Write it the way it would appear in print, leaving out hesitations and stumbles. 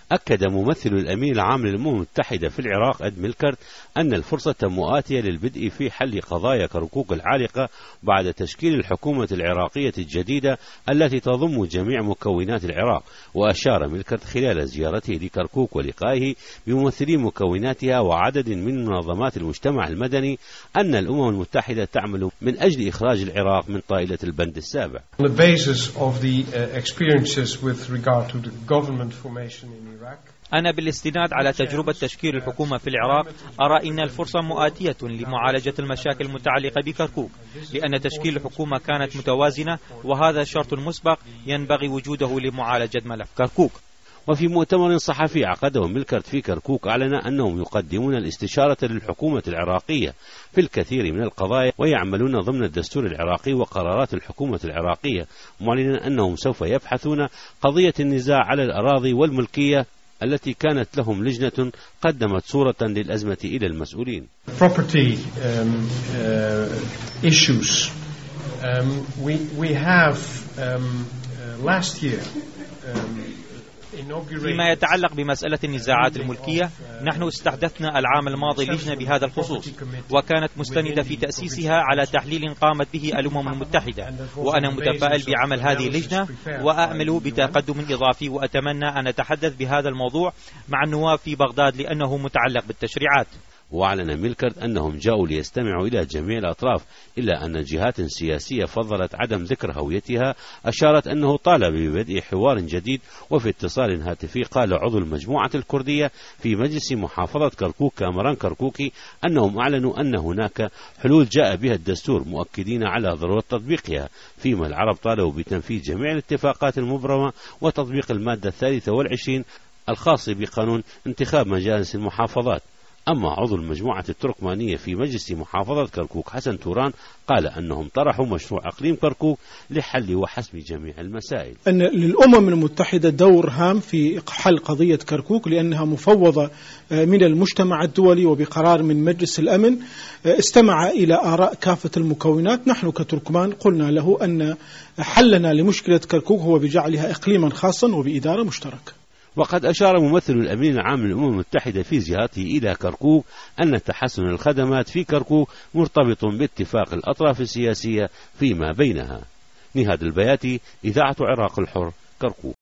أكد ممثل الأمين العام للأمم المتحدة في العراق إد ميلكرت أن الفرصة مؤاتية للبدء في حل قضايا كركوك العالقة بعد تشكيل الحكومة العراقية الجديدة التي تضم جميع مكونات العراق. وأشار ميلكرت خلال زيارته لكركوك ولقائه بممثلي مكوناتها وعدد من منظمات المجتمع المدني أن الأمم المتحدة تعمل من أجل إخراج العراق من طائلة البند السابع. أنا بالاستناد على تجربة تشكيل الحكومة في العراق أرى أن الفرصة مؤاتية لمعالجة المشاكل المتعلقة بكركوك، لأن تشكيل الحكومة كانت متوازنة، وهذا شرط مسبق ينبغي وجوده لمعالجة ملف كركوك. وفي مؤتمر صحفي عقده ميلكرت في كركوك أعلن أنهم يقدمون الاستشارة للحكومة العراقية في الكثير من القضايا ويعملون ضمن الدستور العراقي وقرارات الحكومة العراقية، معلنا أنهم سوف يبحثون قضية النزاع على الأراضي والملكية التي كانت لهم لجنة قدمت صورة للأزمة إلى المسؤولين. فيما يتعلق بمسألة النزاعات الملكية، نحن استحدثنا العام الماضي لجنة بهذا الخصوص، وكانت مستندة في تأسيسها على تحليل قامت به الأمم المتحدة، وأنا متفائل بعمل هذه اللجنة وأأمل بتقدم إضافي، وأتمنى أن أتحدث بهذا الموضوع مع النواب في بغداد لأنه متعلق بالتشريعات. وأعلن ميلكرت أنهم جاءوا ليستمعوا إلى جميع الأطراف، إلا أن جهات سياسية فضلت عدم ذكر هويتها أشارت أنه طالب ببدء حوار جديد. وفي اتصال هاتفي قال عضو المجموعة الكردية في مجلس محافظة كركوك كامران كركوكي أنهم أعلنوا أن هناك حلول جاء بها الدستور، مؤكدين على ضرورة تطبيقها، فيما العرب طالبوا بتنفيذ جميع الاتفاقات المبرمة وتطبيق المادة 23 الخاصة بقانون انتخاب مجالس المحافظات. أما عضو المجموعة التركمانية في مجلس محافظة كركوك حسن توران قال أنهم طرحوا مشروع أقليم كركوك لحل وحسم جميع المسائل. أن للأمم المتحدة دور هام في حل قضية كركوك، لأنها مفوضة من المجتمع الدولي وبقرار من مجلس الأمن استمع إلى آراء كافة المكونات. نحن كتركمان قلنا له أن حلنا لمشكلة كركوك هو بجعلها إقليما خاصا وبإدارة مشتركة. وقد أشار ممثل الأمين العام للأمم المتحدة في زيارته إلى كركوك أن تحسن الخدمات في كركوك مرتبط باتفاق الأطراف السياسية فيما بينها. نهاد البياتي، إذاعة عراق الحر، كركوك.